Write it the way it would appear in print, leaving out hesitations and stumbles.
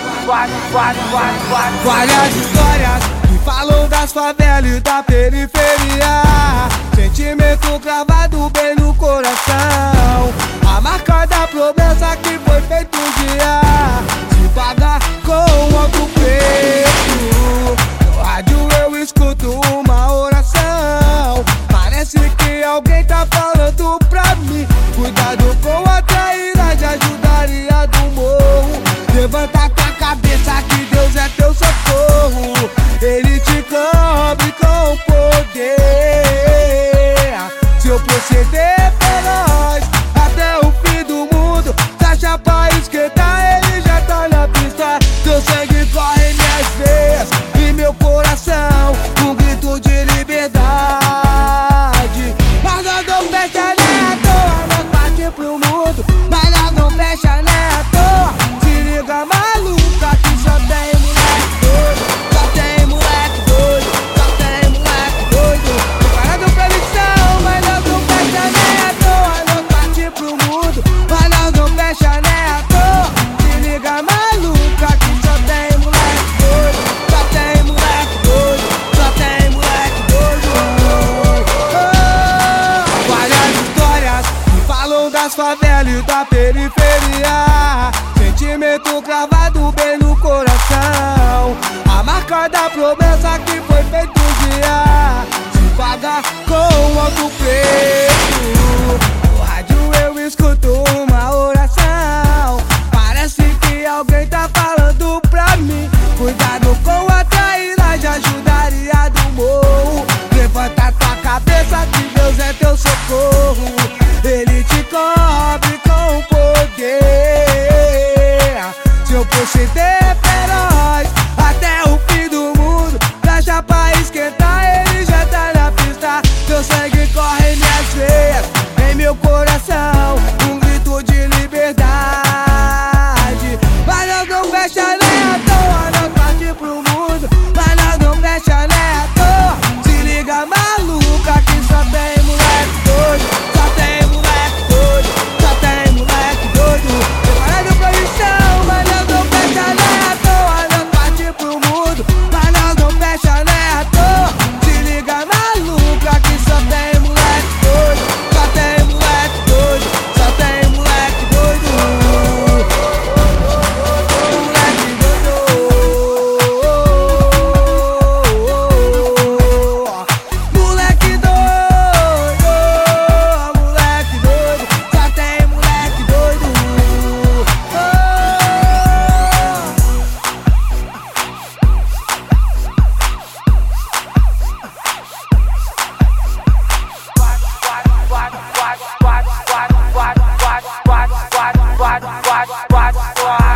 Várias histórias que falam das favelas e da periferia. Sentimento gravado bem no coração. A marca da promessa que foi feita um dia se paga com alto preço. No rádio eu escuto uma oração. Parece que alguém tá falando pra mim: cuidado com a trairagem, ajudaria do morro. Levanta tua cabeça que Deus é teu socorro. Ele te cobre com poder. Seu proceder feroz até o fim do mundo. Tá chapa esquentar, ele já tá na pista. Teu sangue corre minhas veias e meu coração, um grito de liberdade. Mas nós não fecha nem à toa, nós partimos pro mundo. Mas nós não fecha nem à toa. Se liga maluca que só tem moleque doido. Só tem moleque doido, só tem moleque doido. Preparado pra lição, mas nós não fecha nem à toa. Nós partimos pro mundo, mas nós não fecha nem à toa. Se liga maluca que só tem moleque doido. Só tem moleque doido, só tem moleque doido. Várias histórias que falam das favelas e da periferia. Sentimento gravado bem no coração. A marca da promessa que foi feita um dia se paga com alto preço. No rádio eu escuto uma oração. Parece que alguém tá falando pra mim: cuidado com a trairagem, ajudaria do morro. Levanta tua cabeça que Deus é teu socorro. Ele te cobre com poder. Seu proceder feroz até o fim do mundo. Da chapa esquentar, ele já tá na pista. Teu sangue corre minhas veias, em meu coração, um grito de liberdade. Mas nós não fecha nem à toa, nós partimos pro mundo. Mas nós não fecha nem à toa. Se liga maluca que só tem moleque doido. Só tem moleque doido, só tem moleque doido. Preparado pra lição, mas nós não fecha nem à toa. Nós partimos pro mundo, mas nós não fecha nem à toa. Se liga maluca que só tem moleque doido. Só tem moleque doido, só tem moleque doido. Moleque doido, moleque doido, moleque doido, só tem moleque doido. What?